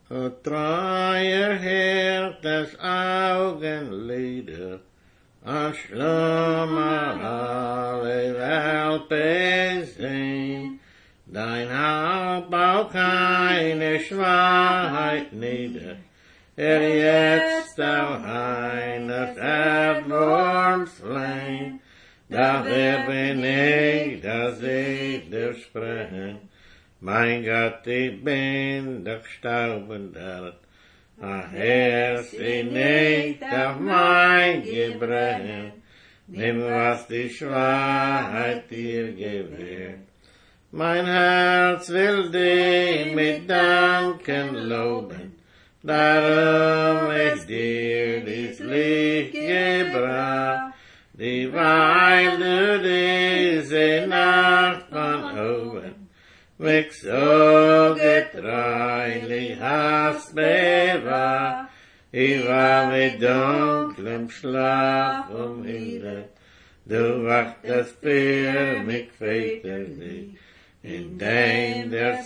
O treuer Herr des Augenlider, an Schlummer alle Welt besehen, dein Haupt auch keine Schwachheit nieder, jetzt auch eines Erdwurms flehen, da wer bin ich, dass ich dir sprechen, mein Gott, ich bin doch Staub und Erd, ach Herr, sieh nicht auf mein Gebrechen, nimm was die Schwachheit dir gewährt. Mein Herz will dich mit Danken loben, darum ist dir dies Licht gebracht, dieweil du diese Nacht von oben mich so getreulich hast bewahrt. Ich war mit dunklem Schlaf umhüllet, du wachtest für mich väterlich, indem der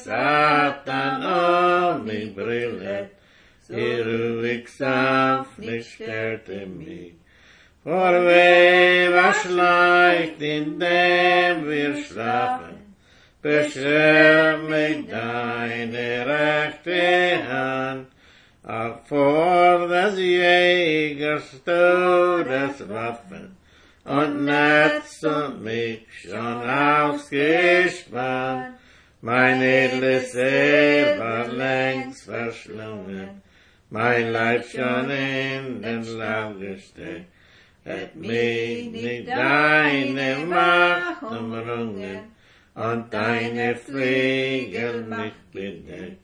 Satan mich brillet, die ruhig sanft nicht störte mich. Vor weh was schleicht, indem wir schlafen, beschwör mich deine rechte Hand, auch vor des Jägers Todeswaffen, und Netz und mich schon ausgespannt, mein edles Seele war längst verschlungen, mein Leib schon in den Lauf gesteckt, hätt mich nicht deine Macht umrungen, und deine Flügel mich bedeckt.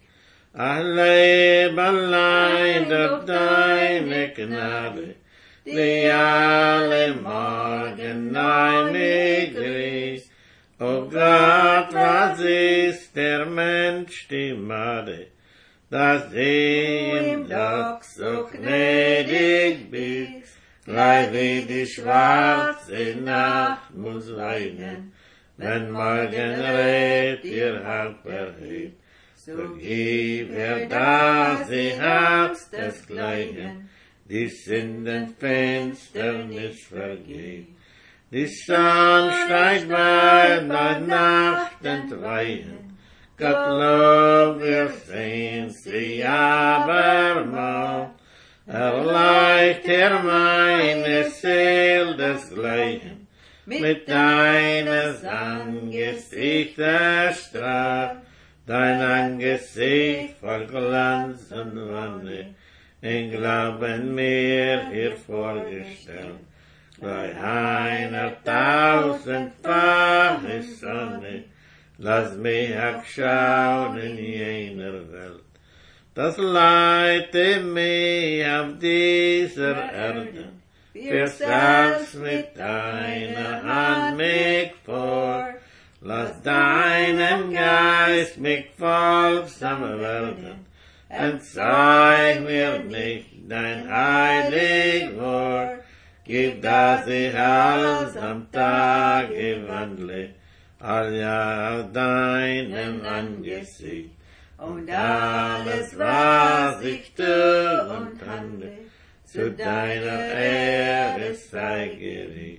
Leb allein durch deine Gnade, die alle Morgen neu mich grüßt. O Gott, was ist der Mensch die Made, dass du ihm doch so gnädig bist, gleich wie die schwarze Nacht muss weinen, wenn Morgenrot ihr Haupt erhebt, so gib ihr, dass sie hat's desgleichen, die Sünden Finsternis vergeht. Die Sonne steigt bald, bei Nacht entweichen, Gott lob, wir sehen sie abermal, erleichtert meine Seele desgleichen, mit deines Angesicht erstrahlt, dein Angesicht voll Glanz und Wonne, in Glauben mir hier vorgestellt, bei einer tausendfache Sonne, lass mich auch schauen in jener Welt. Das leite mich auf dieser Erde, versalz mit deiner Hand mich vor, lass deinen Geist mich folgsam werden, entzeig mir nicht dein heilig Wort, gib, dass ich alles am Tage wandle, all ja auf deinem Angesicht, und alles, was ich tu und handle, zu deiner Ehre sei gericht.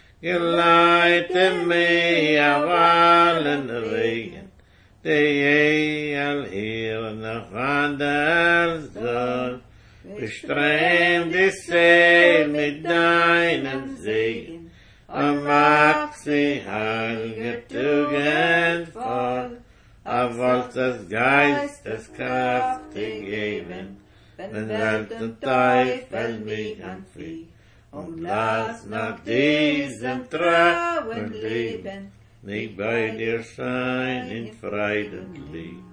Geleite mich auf allen Wegen, die je all hier noch wandern soll. Bestrehm die Seele mit deinem Segen und mach sie heilige Tugend voll. Auf Wort des Geistes Kraft geben, wenn Welt und Teufel mich anflieht, und lass nach diesem trauen Leben nicht bei dir sein in Freude und Liebe.